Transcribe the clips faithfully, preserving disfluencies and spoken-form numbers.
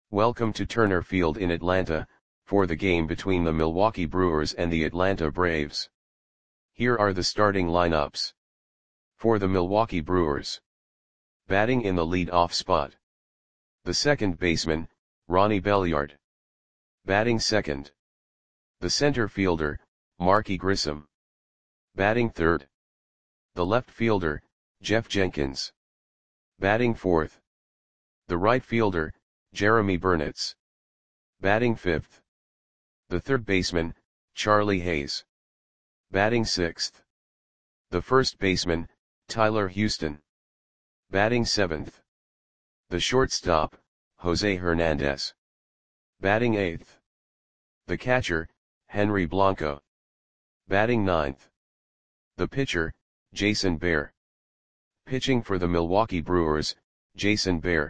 Welcome to Turner Field in Atlanta, for the game between the Milwaukee Brewers and the Atlanta Braves. Here are the starting lineups. For the Milwaukee Brewers. Batting in the lead-off spot. The second baseman, Ronnie Belliard. Batting second. The center fielder, Marky Grissom. Batting third. The left fielder, Jeff Jenkins. Batting fourth. The right fielder, Jeremy Burnitz. Batting fifth. The third baseman, Charlie Hayes. Batting sixth. The first baseman, Tyler Houston. Batting seventh. The shortstop, Jose Hernandez. Batting eighth. The catcher, Henry Blanco. Batting ninth. The pitcher, Jason Bear. Pitching for the Milwaukee Brewers, Jason Bear.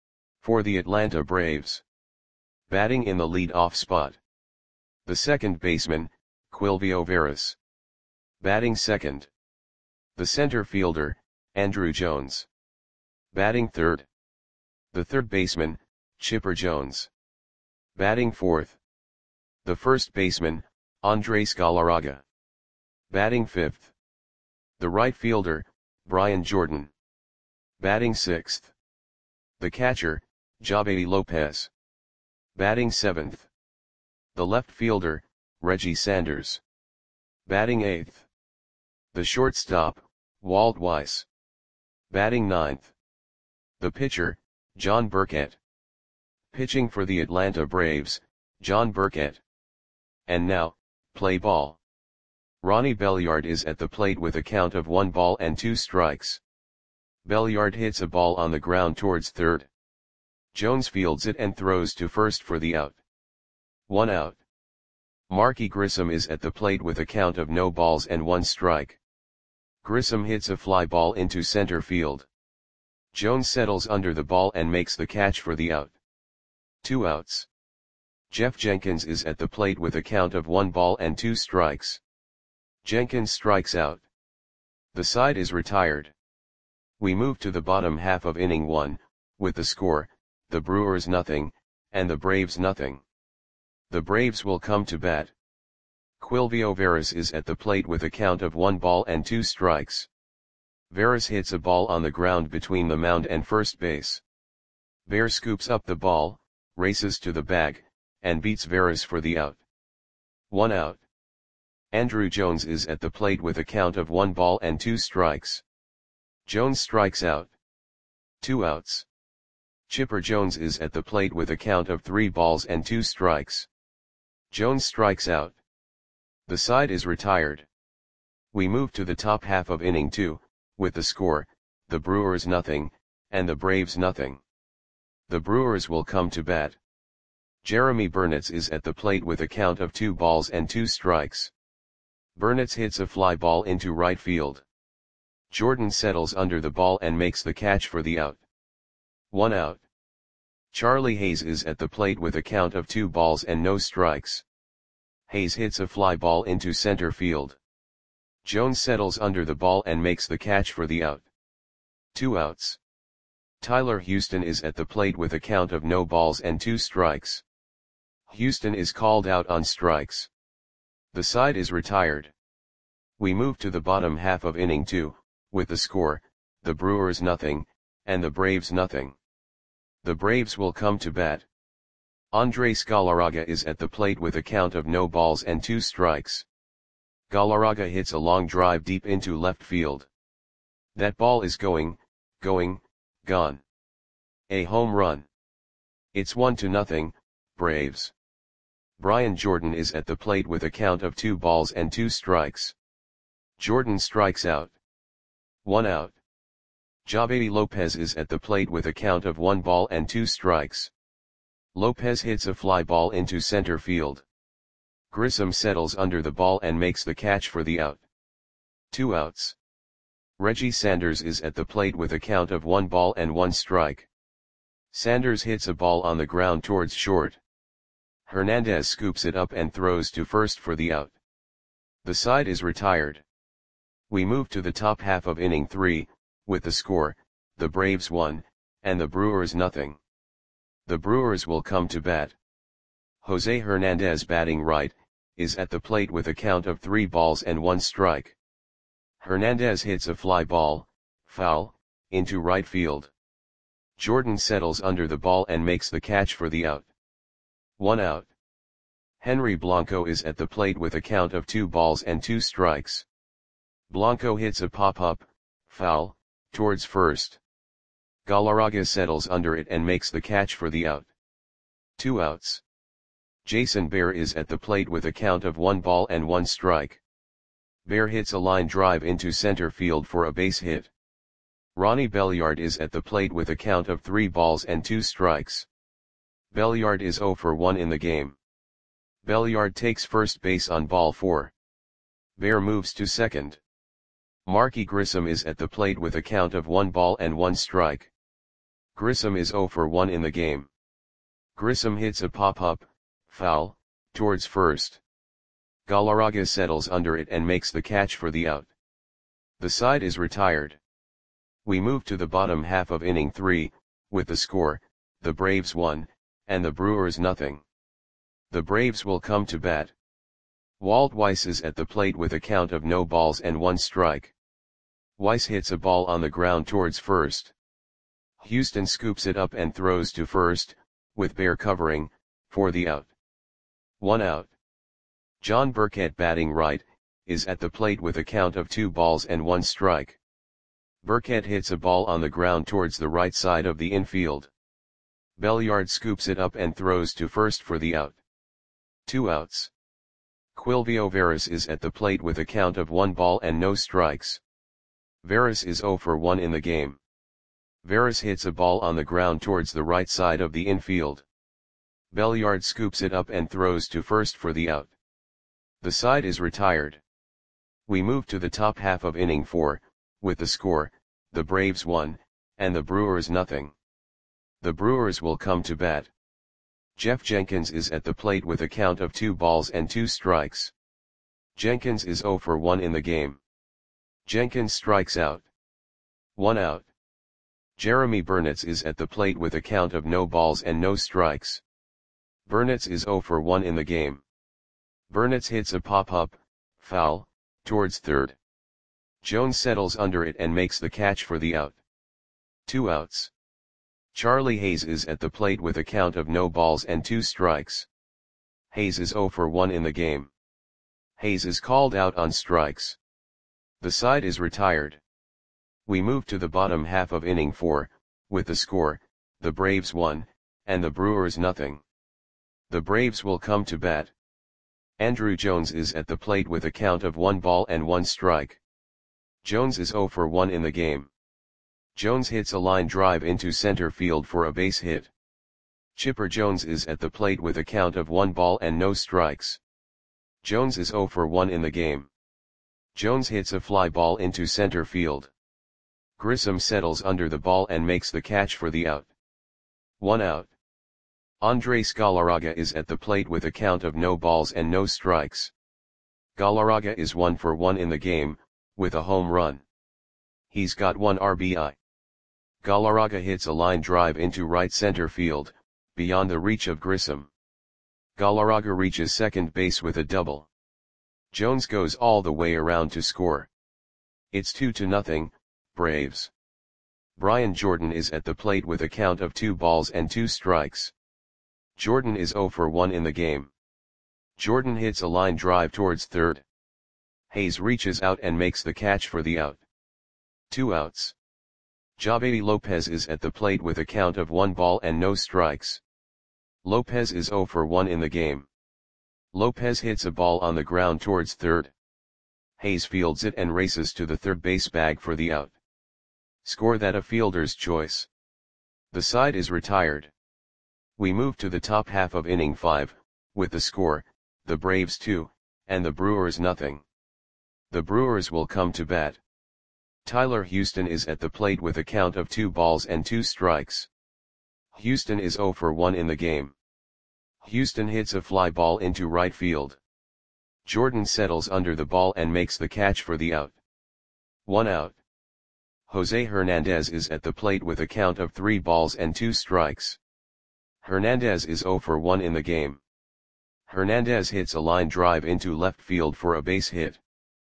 For the Atlanta Braves. Batting in the lead-off spot. The second baseman, Quilvio Veras. Batting second. The center fielder, Andruw Jones. Batting third. The third baseman, Chipper Jones. Batting fourth. The first baseman, Andres Galarraga. Batting fifth. The right fielder, Brian Jordan. Batting sixth. The catcher, Javy Lopez. Batting seventh. The left fielder, Reggie Sanders. Batting eighth. The shortstop, Walt Weiss. Batting ninth. The pitcher, John Burkett. Pitching for the Atlanta Braves, John Burkett. And now, play ball. Ronnie Belliard is at the plate with a count of one ball and two strikes. Belliard hits a ball on the ground towards third. Jones fields it and throws to first for the out. One out. Marky Grissom is at the plate with a count of no balls and one strike. Grissom hits a fly ball into center field. Jones settles under the ball and makes the catch for the out. Two outs. Jeff Jenkins is at the plate with a count of one ball and two strikes. Jenkins strikes out. The side is retired. We move to the bottom half of inning one, with the score, the Brewers nothing, and the Braves nothing. The Braves will come to bat. Quilvio Veras is at the plate with a count of one ball and two strikes. Veras hits a ball on the ground between the mound and first base. Bear scoops up the ball, races to the bag, and beats Veras for the out. One out. Andruw Jones is at the plate with a count of one ball and two strikes. Jones strikes out. Two outs. Chipper Jones is at the plate with a count of three balls and two strikes. Jones strikes out. The side is retired. We move to the top half of inning two, with the score, the Brewers nothing, and the Braves nothing. The Brewers will come to bat. Jeremy Burnitz is at the plate with a count of two balls and two strikes. Burnitz hits a fly ball into right field. Jordan settles under the ball and makes the catch for the out. One out. Charlie Hayes is at the plate with a count of two balls and no strikes. Hayes hits a fly ball into center field. Jones settles under the ball and makes the catch for the out. Two outs. Tyler Houston is at the plate with a count of no balls and two strikes. Houston is called out on strikes. The side is retired. We move to the bottom half of inning two, with the score, the Brewers nothing, and the Braves nothing. The Braves will come to bat. Andres Galarraga is at the plate with a count of no balls and two strikes. Galarraga hits a long drive deep into left field. That ball is going, going, gone. A home run. It's one to nothing, Braves. Brian Jordan is at the plate with a count of two balls and two strikes. Jordan strikes out. One out. Javy Lopez is at the plate with a count of one ball and two strikes. Lopez hits a fly ball into center field. Grissom settles under the ball and makes the catch for the out. Two outs. Reggie Sanders is at the plate with a count of one ball and one strike. Sanders hits a ball on the ground towards short. Hernandez scoops it up and throws to first for the out. The side is retired. We move to the top half of inning three, with the score, the Braves one, and the Brewers nothing. The Brewers will come to bat. Jose Hernandez, batting right, is at the plate with a count of three balls and one strike. Hernandez hits a fly ball, foul, into right field. Jordan settles under the ball and makes the catch for the out. One out. Henry Blanco is at the plate with a count of two balls and two strikes. Blanco hits a pop-up, foul, towards first. Galarraga settles under it and makes the catch for the out. Two outs. Jason Bear is at the plate with a count of one ball and one strike. Bear hits a line drive into center field for a base hit. Ronnie Belliard is at the plate with a count of three balls and two strikes. Belliard is zero for one in the game. Belliard takes first base on ball four. Bear moves to second. Marky Grissom is at the plate with a count of one ball and one strike. Grissom is zero for one in the game. Grissom hits a pop-up, foul, towards first. Galarraga settles under it and makes the catch for the out. The side is retired. We move to the bottom half of inning three, with the score, the Braves one, and the Brewers nothing. The Braves will come to bat. Walt Weiss is at the plate with a count of no balls and one strike. Weiss hits a ball on the ground towards first. Houston scoops it up and throws to first, with Bear covering, for the out. One out. John Burkett, batting right, is at the plate with a count of two balls and one strike. Burkett hits a ball on the ground towards the right side of the infield. Belliard scoops it up and throws to first for the out. Two outs. Quilvio Veras is at the plate with a count of one ball and no strikes. Veras is zero for one in the game. Veras hits a ball on the ground towards the right side of the infield. Belliard scoops it up and throws to first for the out. The side is retired. We move to the top half of inning four, with the score, the Braves one, and the Brewers nothing. The Brewers will come to bat. Jeff Jenkins is at the plate with a count of two balls and two strikes. Jenkins is zero for one in the game. Jenkins strikes out. One out. Jeremy Burnitz is at the plate with a count of no balls and no strikes. Burnitz is zero for one in the game. Burnitz hits a pop-up, foul, towards third. Jones settles under it and makes the catch for the out. Two outs. Charlie Hayes is at the plate with a count of no balls and two strikes. Hayes is zero for one in the game. Hayes is called out on strikes. The side is retired. We move to the bottom half of inning four, with the score, the Braves one, and the Brewers nothing. The Braves will come to bat. Andrew Jones is at the plate with a count of one ball and one strike. Jones is zero for one in the game. Jones hits a line drive into center field for a base hit. Chipper Jones is at the plate with a count of one ball and no strikes. Jones is zero for one in the game. Jones hits a fly ball into center field. Grissom settles under the ball and makes the catch for the out. One out. Andres Galarraga is at the plate with a count of no balls and no strikes. Galarraga is one for one in the game, with a home run. He's got one R B I. Galarraga hits a line drive into right center field, beyond the reach of Grissom. Galarraga reaches second base with a double. Jones goes all the way around to score. It's two to nothing, Braves. Brian Jordan is at the plate with a count of two balls and two strikes. Jordan is zero for one in the game. Jordan hits a line drive towards third. Hayes reaches out and makes the catch for the out. Two outs. Javier Lopez is at the plate with a count of one ball and no strikes. Lopez is zero for one in the game. Lopez hits a ball on the ground towards third. Hayes fields it and races to the third base bag for the out. Score that a fielder's choice. The side is retired. We move to the top half of inning five, with the score, the Braves two, and the Brewers nothing. The Brewers will come to bat. Tyler Houston is at the plate with a count of two balls and two strikes. Houston is zero for one in the game. Houston hits a fly ball into right field. Jordan settles under the ball and makes the catch for the out. One out. Jose Hernandez is at the plate with a count of three balls and two strikes. Hernandez is zero for one in the game. Hernandez hits a line drive into left field for a base hit.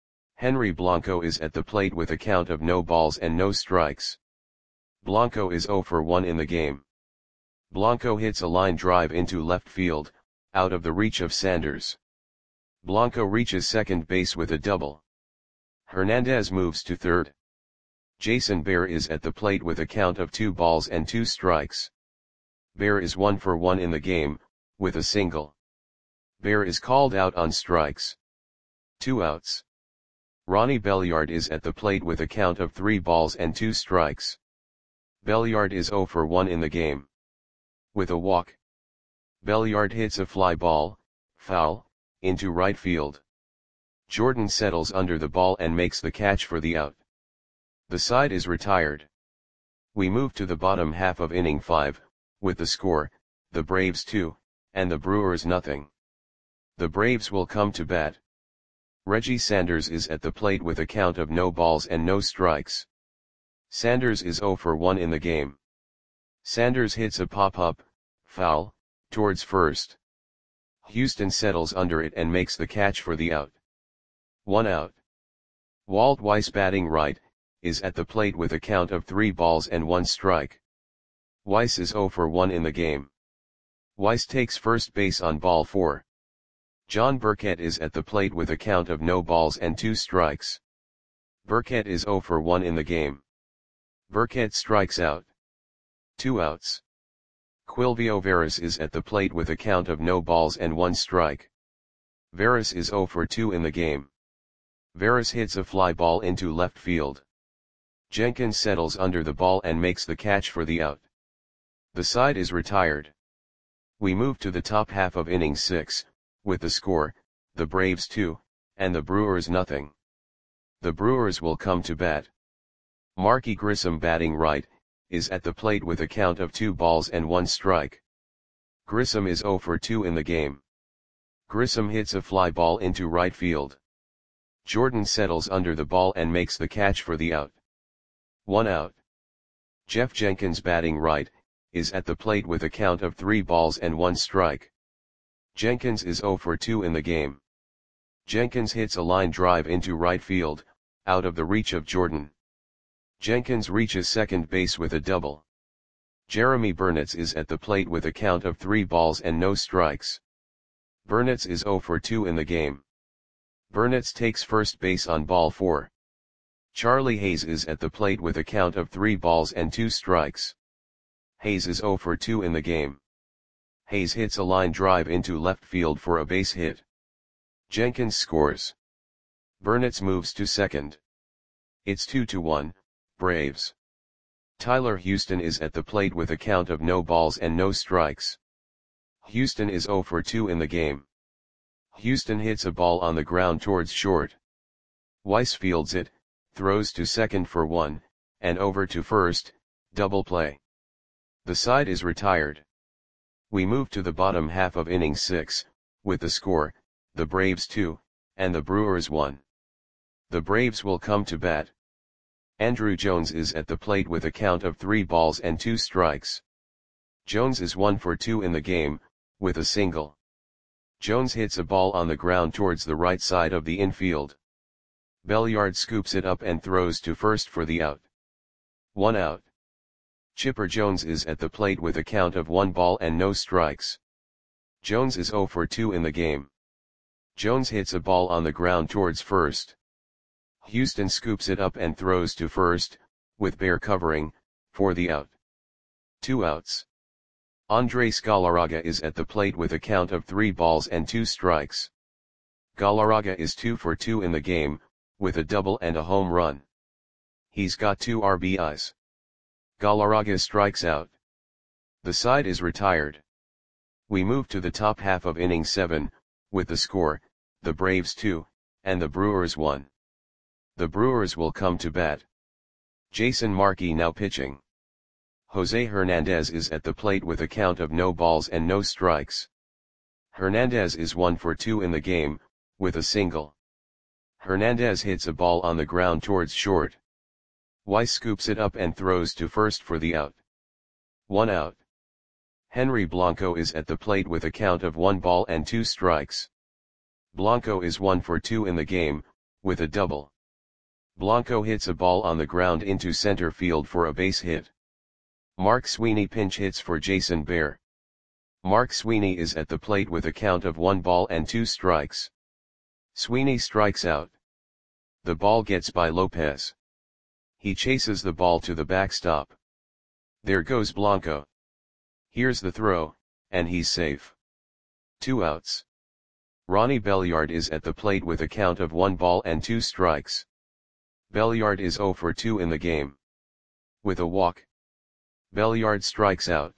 Henry Blanco is at the plate with a count of no balls and no strikes. Blanco is zero for one in the game. Blanco hits a line drive into left field, out of the reach of Sanders. Blanco reaches second base with a double. Hernandez moves to third. Jason Bear is at the plate with a count of two balls and two strikes. Bear is one for one in the game, with a single. Bear is called out on strikes. Two outs. Ronnie Belliard is at the plate with a count of three balls and two strikes. Belliard is zero for one in the game. With a walk. Belliard hits a fly ball, foul, into right field. Jordan settles under the ball and makes the catch for the out. The side is retired. We move to the bottom half of inning five, with the score, the Braves two, and the Brewers nothing. The Braves will come to bat. Reggie Sanders is at the plate with a count of no balls and no strikes. Sanders is zero for one in the game. Sanders hits a pop-up, foul, towards first. Houston settles under it and makes the catch for the out. One out. Walt Weiss, batting right, is at the plate with a count of three balls and one strike. Weiss is zero for one in the game. Weiss takes first base on ball four. John Burkett is at the plate with a count of no balls and two strikes. Burkett is zero for one in the game. Burkett strikes out. Two outs. Quilvio Veras is at the plate with a count of no balls and one strike. Veras is zero for two in the game. Veras hits a fly ball into left field. Jenkins settles under the ball and makes the catch for the out. The side is retired. We move to the top half of inning six, with the score, the Braves two, and the Brewers nothing. The Brewers will come to bat. Marky Grissom, batting right, is at the plate with a count of two balls and one strike. Grissom is zero for two in the game. Grissom hits a fly ball into right field. Jordan settles under the ball and makes the catch for the out. One out. Jeff Jenkins, batting right, is at the plate with a count of three balls and one strike. Jenkins is zero for two in the game. Jenkins hits a line drive into right field, out of the reach of Jordan. Jenkins reaches second base with a double. Jeremy Burnitz is at the plate with a count of three balls and no strikes. Burnitz is zero for two in the game. Burnitz takes first base on ball four. Charlie Hayes is at the plate with a count of three balls and two strikes. Hayes is zero for two in the game. Hayes hits a line drive into left field for a base hit. Jenkins scores. Burnitz moves to second. It's two to one, Braves. Tyler Houston is at the plate with a count of no balls and no strikes. Houston is zero for two in the game. Houston hits a ball on the ground towards short. Weiss fields it, throws to second for one, and over to first, double play. The side is retired. We move to the bottom half of inning six, with the score, the Braves two, and the Brewers one. The Braves will come to bat. Andrew Jones is at the plate with a count of three balls and two strikes. Jones is one for two in the game, with a single. Jones hits a ball on the ground towards the right side of the infield. Belliard scoops it up and throws to first for the out. One out. Chipper Jones is at the plate with a count of one ball and no strikes. Jones is zero for two in the game. Jones hits a ball on the ground towards first. Houston scoops it up and throws to first, with Bear covering, for the out. Two outs. Andres Galarraga is at the plate with a count of three balls and two strikes. Galarraga is two for two in the game, with a double and a home run. He's got two R B Is. Galarraga strikes out. The side is retired. We move to the top half of inning seven, with the score, the Braves two, and the Brewers one. The Brewers will come to bat. Jason Markey now pitching. Jose Hernandez is at the plate with a count of no balls and no strikes. Hernandez is one for two in the game, with a single. Hernandez hits a ball on the ground towards short. Weiss scoops it up and throws to first for the out. One out. Henry Blanco is at the plate with a count of one ball and two strikes. Blanco is one for two in the game, with a double. Blanco hits a ball on the ground into center field for a base hit. Mark Sweeney pinch hits for Jason Bear. Mark Sweeney is at the plate with a count of one ball and two strikes. Sweeney strikes out. The ball gets by Lopez. He chases the ball to the backstop. There goes Blanco. Here's the throw, and he's safe. Two outs. Ronnie Belliard is at the plate with a count of one ball and two strikes. Belliard is zero for two in the game. With a walk, Belliard strikes out.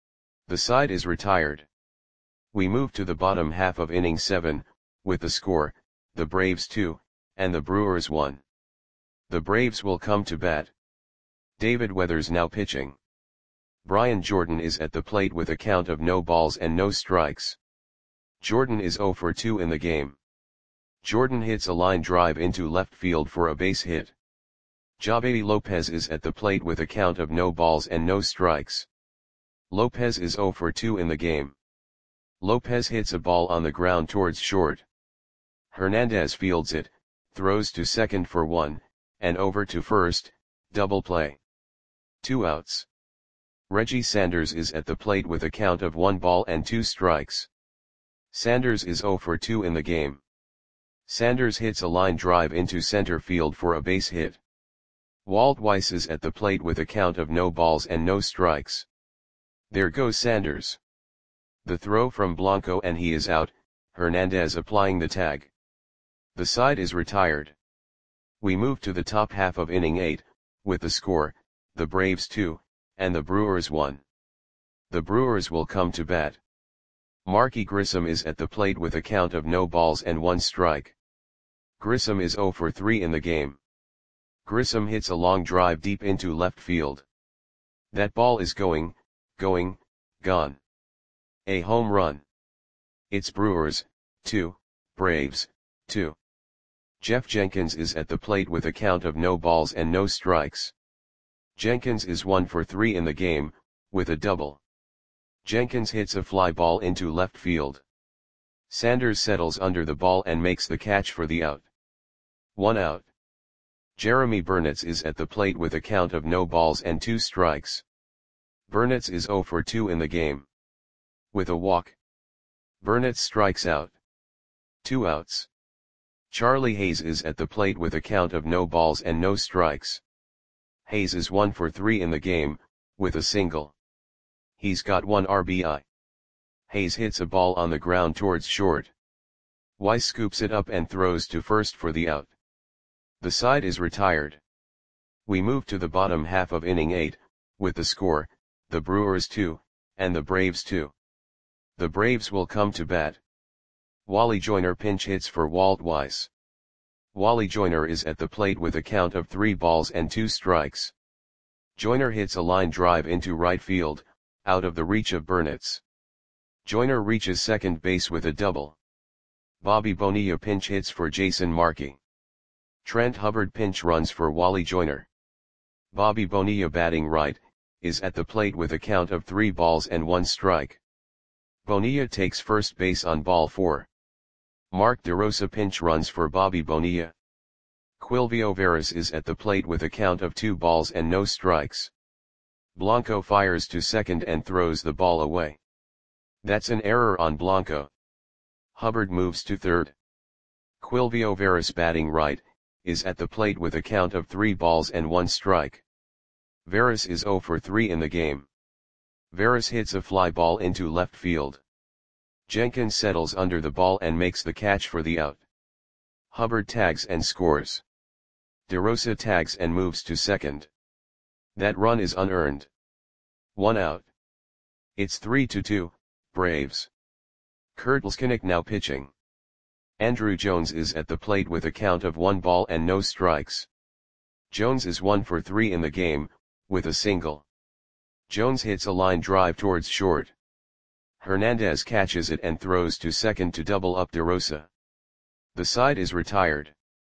The side is retired. We move to the bottom half of inning seven, with the score, the Braves two, and the Brewers one. The Braves will come to bat. David Weathers now pitching. Brian Jordan is at the plate with a count of no balls and no strikes. Jordan is zero for two in the game. Jordan hits a line drive into left field for a base hit. Javier Lopez is at the plate with a count of no balls and no strikes. Lopez is zero for two in the game. Lopez hits a ball on the ground towards short. Hernandez fields it, throws to second for one, and over to first, double play. Two outs. Reggie Sanders is at the plate with a count of one ball and two strikes. Sanders is zero for two in the game. Sanders hits a line drive into center field for a base hit. Walt Weiss is at the plate with a count of no balls and no strikes. There goes Sanders. The throw from Blanco and he is out, Hernandez applying the tag. The side is retired. We move to the top half of inning eight, with the score, the Braves two, and the Brewers one. The Brewers will come to bat. Marky Grissom is at the plate with a count of no balls and one strike. Grissom is zero for three in the game. Grissom hits a long drive deep into left field. That ball is going, going, gone. A home run. It's Brewers, two, Braves, two. Jeff Jenkins is at the plate with a count of no balls and no strikes. Jenkins is one for three in the game, with a double. Jenkins hits a fly ball into left field. Sanders settles under the ball and makes the catch for the out. One out. Jeremy Burnitz is at the plate with a count of no balls and two strikes. Burnitz is zero for two in the game. With a walk, Burnitz strikes out. Two outs. Charlie Hayes is at the plate with a count of no balls and no strikes. Hayes is one for three in the game, with a single. He's got one R B I. Hayes hits a ball on the ground towards short. Weiss scoops it up and throws to first for the out. The side is retired. We move to the bottom half of inning eight, with the score, the Brewers two, and the Braves two. The Braves will come to bat. Wally Joyner pinch hits for Walt Weiss. Wally Joyner is at the plate with a count of three balls and two strikes. Joyner hits a line drive into right field, out of the reach of Burnitz. Joyner reaches second base with a double. Bobby Bonilla pinch hits for Jason Markey. Trent Hubbard pinch runs for Wally Joyner. Bobby Bonilla batting right, is at the plate with a count of three balls and one strike. Bonilla takes first base on ball four. Mark DeRosa pinch runs for Bobby Bonilla. Quilvio Veras is at the plate with a count of two balls and no strikes. Blanco fires to second and throws the ball away. That's an error on Blanco. Hubbard moves to third. Quilvio Veras batting right, is at the plate with a count of three balls and one strike. Veras is zero for three in the game. Veras hits a fly ball into left field. Jenkins settles under the ball and makes the catch for the out. Hubbard tags and scores. DeRosa tags and moves to second. That run is unearned. One out. It's three to two, Braves. Kurt Leskinick now pitching. Andrew Jones is at the plate with a count of one ball and no strikes. Jones is one for three in the game, with a single. Jones hits a line drive towards short. Hernandez catches it and throws to second to double up DeRosa. The side is retired.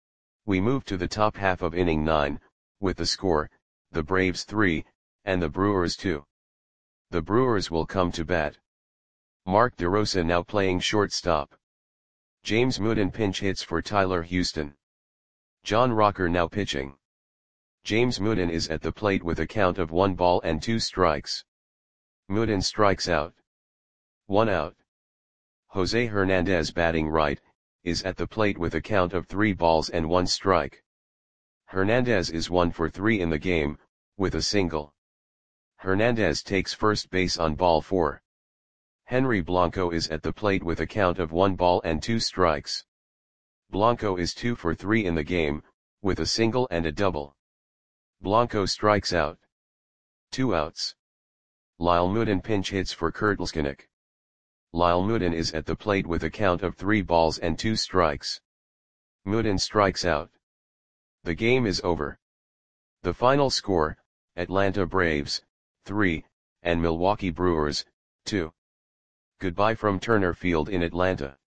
We move to the top half of inning nine, with the score, the Braves three, and the Brewers two. The Brewers will come to bat. Mark DeRosa now playing shortstop. James Mooden pinch hits for Tyler Houston. John Rocker now pitching. James Mooden is at the plate with a count of one ball and two strikes. Mooden strikes out. One out. Jose Hernandez batting right, is at the plate with a count of three balls and one strike. Hernandez is one for three in the game, with a single. Hernandez takes first base on ball four. Henry Blanco is at the plate with a count of one ball and two strikes. Blanco is two for three in the game, with a single and a double. Blanco strikes out. Two outs. Lyle Mooden pinch hits for Kurt Leskinick. Lyle Mooden is at the plate with a count of three balls and two strikes. Mooden strikes out. The game is over. The final score, Atlanta Braves, three, and Milwaukee Brewers, two. Goodbye from Turner Field in Atlanta.